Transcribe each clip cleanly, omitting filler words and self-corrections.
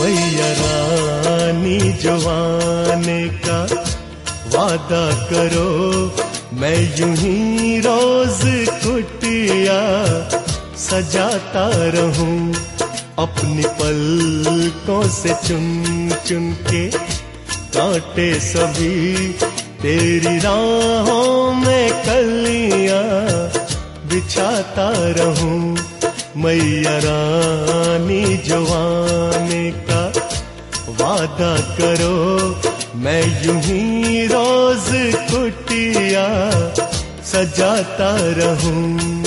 मैया रानी जवाने का वादा करो, मैं यूं ही रोज कुटिया सजाता रहूं। अपनी पलकों से चुन चुन के कांटे सभी तेरी राहों में कलियां बिछाता रहूं। मैया रानी जवाने का वादा करो, मैं यूं ही रोज कुटिया सजाता रहूं।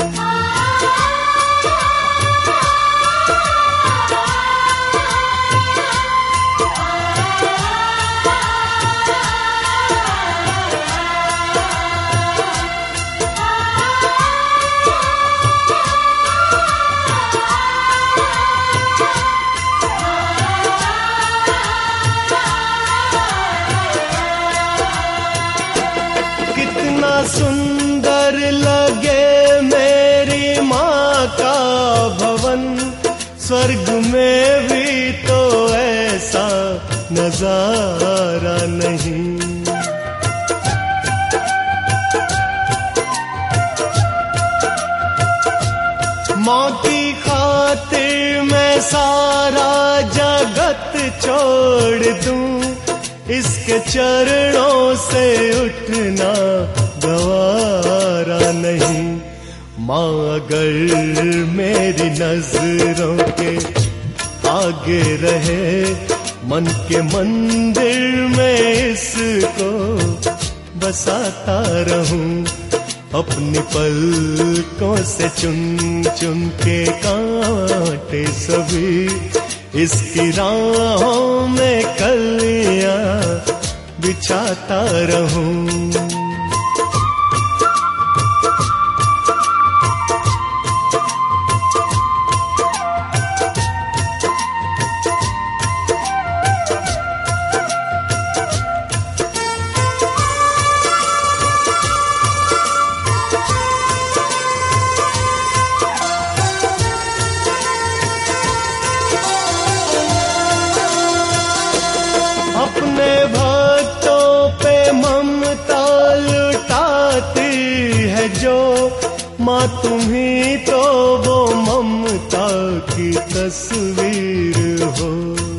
सुंदर लगे मेरी माँ का भवन, स्वर्ग में भी तो ऐसा नजारा नहीं। माँ की खातिर मैं सारा जगत छोड़ दूं, इसके चरणों से उठना गवारा नहीं। माँ अगर मेरी नजरों के आगे रहे, मन के मंदिर में इसको बसाता रहूं। अपनी पलकों से चुन चुन के कांटे सभी इसकी राहों में कलियां बिछाता रहूं। अपने भक्तों पे ममता लुटाती है जो माँ, तुम्ही तो वो ममता की तस्वीर हो।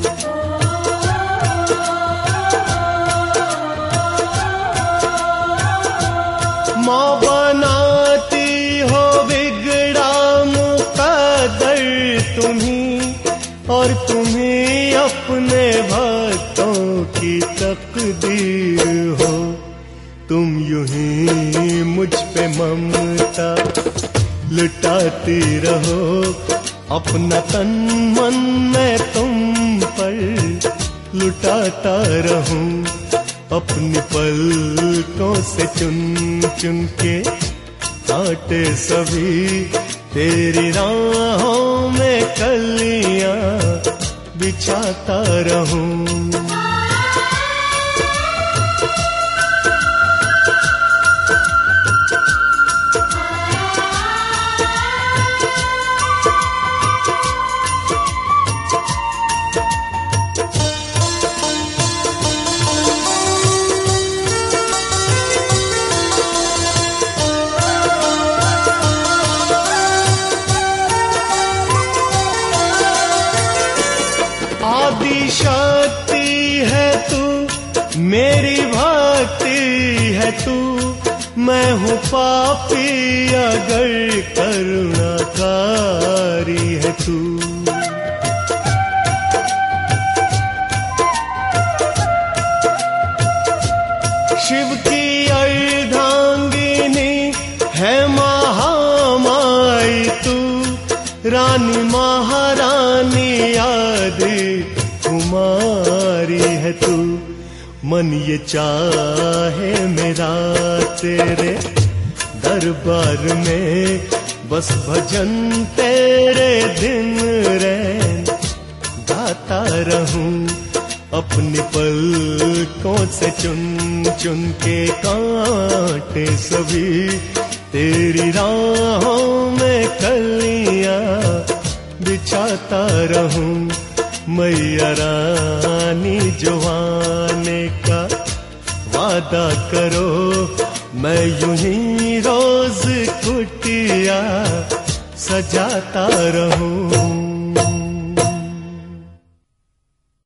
माँ बनाती हो बिगड़ा मुकद्दर तुम्ही, और तुम्ही अपने भक्तों की तकदीर हो। तुम यूं ही मुझ पे ममता लुटाती रहो, अपना तन मन मैं तुम पर लुटाता रहूं। अपनी पलकों से चुन चुन के कांटे सभी तेरी राहों में कलियां बिछाता रहूं। आदि शक्ति है तू, मेरी भक्ति है तू, मैं हूँ पापी अगर करुणाकारी है तू। शिव की अर्धांगिनी है महामाई तू, रानी महारानी आदि कुमारी है तू। मन ये चाहे मेरा तेरे दरबार में, बस भजन तेरे दिन रैन गाता रहूं। अपनी पलकों से चुन चुन के कांटे सभी तेरी राहों में कलियां बिछाता रहूं। मैया रानी जुआने का वादा करो, मैं यूं ही रोज कुटिया सजाता रहूं।